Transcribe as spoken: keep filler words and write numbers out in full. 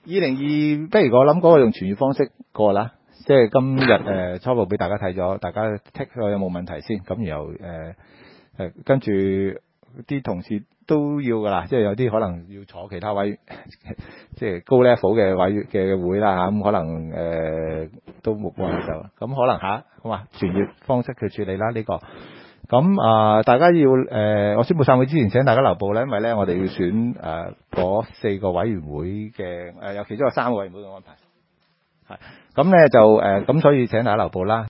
二零二，不如我諗嗰個用傳閱方式過啦，即係今日誒、呃、初步俾大家睇咗，大家剔咗有冇問題先，咁然後誒誒、呃、跟住啲同事都要噶啦，即係有啲可能要坐其他位，即係高 level 嘅位嘅會啦嚇，咁可能誒、呃、都冇冇人就，咁可能嚇，好嘛？傳閱方式去處理啦呢、這個。咁啊、呃，大家要誒、呃，我宣佈散會之前請大家留步咧，因為咧我哋要選誒嗰、呃、四個委員會嘅誒，有、呃、其中有三個委員會嘅安排，係咁咧就誒，咁、呃、所以請大家留步啦。